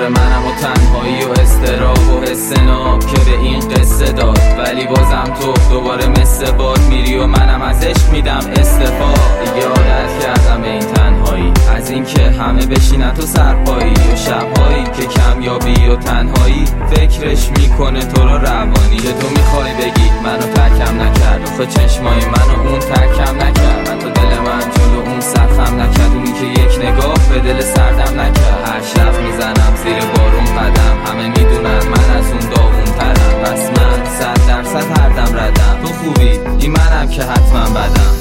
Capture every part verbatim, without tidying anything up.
دوباره منم و تنهایی و استراب و حس ناب که به این قصه داد، ولی بازم تو دوباره مثل باد میری و منم از عشق میدم استفا. دیگه عادت کردم به این تنهایی، از این که همه بشینن تو سرپایی و شبهایی که کمیابی و تنهایی فکرش میکنه تو رو روانی. که تو میخوای بگی منو ترکم نکرد، آخه چشمای منو اون ترکم نکرد، من تو دل من جلو اون سرخم نکرد، اونی که یک نگاه به دل سردم نکرد. هر شب میزنم زیر بارون قدم، همه میدونن من از اون داغون ترم، پس من صد درصد هر دم ردم. تو خوبی این منم که حتما بدم.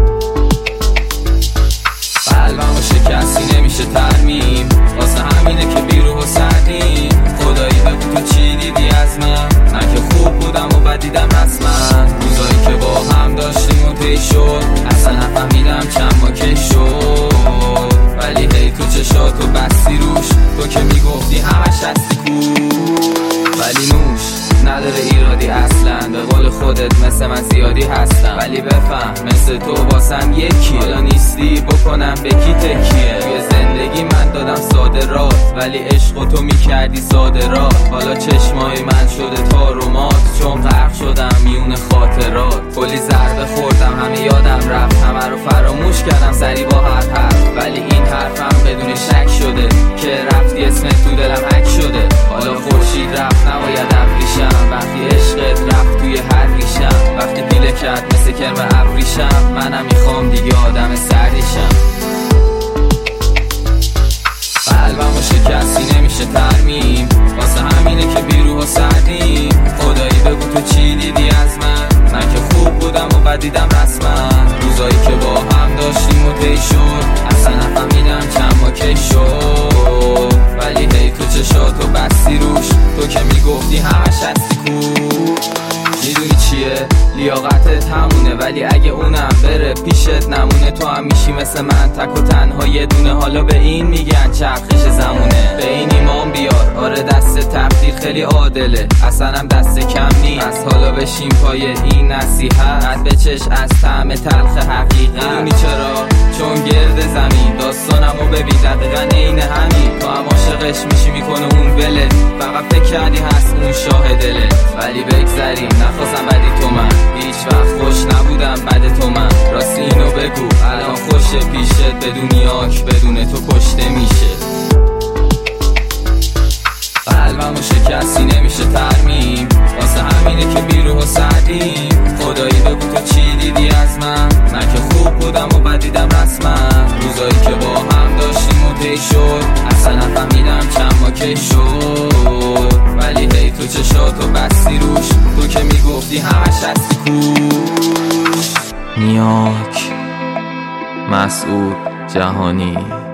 قلبمو شکستی نمیشه ترمیم، واسه همینه که بیروح و سردیم. خدایی بگو تو چی دیدی از من، من که خوب بودم و بد دیدم رسما. روزایی که با هم داشتیم و طی شد، اصلا نفهمیدم چند ما کی شد، ولی هی تو چشاتو بستی روش، تو که میگفتی همش هستی کوش. ولی نوش نداره ایرادی اصلا، به قول خودت مثل من زیادی هستم، ولی بفهم مثل تو واسم یکی. حالا نیستی بکنم به کی تکیه، توی زندگی من دادم ساده رات، ولی عشق تو میکردی ساده رات. حالا چشمای من شده تار و مات، چون غرق شدم میون خاطرات. کلی ضربه خوردم همه یادم رفت، همه رو فراموش کردم سری با هر حرف، ولی این حرفم بدون شک شده که رفتی اسمت تو دلم حک شده. حالا خورشید رفت نباید ابریشم، وقتی عشقت رفت توی هر ریشم، وقتی پیله کرد مثل کرم ابریشم، منم میخوام دیگه آدم سردیشم. قلبمو شکستی نمیشه ترمیم، واسه همینه که بیروح و سردیم. خدایی بگو تو چی دیدی از من، من که خوب بودم و بد دیدم رسما. روزایی که با هم داشتیم و طی شد، اصلا نفهمیدم چند ما کی شد، ولی هی تو چشاتو بستی روش، تو که میگفتی همش هستی کوش. میدونی چیه؟ لیاقتت همونه، ولی اگه اونم بره پیشت نمونه، تو هم میشی مثل من تک و تنها یه دونه. حالا به این میگن چرخش زمونه، به این ایمان بیار، آره دست تقدیر خیلی عادله، اصلا هم دست کم نیست. از حالا بشین پای این نصیحت، رد بچش از طعم تلخ حقیقت. میدونی چرا؟ چون گرد زمین داستانمو ببین دقیقا عین همین، تو هم عاشقش میشی میکنه اون ولت، فقط فکر کردی هست اون شاه دلت. ولی بگذریم نخواستم بدی تو من، هیچ وقت خوش نبودم بعد تو من، راستی اینو بگو الان خوشه پیشت، بدون یاک بدون تو کشته میشه. قلبمو شکستی نمیشه ترمیم، واسه همینه که بیروح و سردیم. خدایی بگو تو چی دیدی از من، من که خوب بودم و بد دیدم رسما. روزایی که با هم داشتیم و طی شد، اصلا نفهمیدم چند ما کی شد، ولی هی تو چشاتو بستی روش، تو که میگفتی همش هستی کوش. نیاک مسعود جهانی.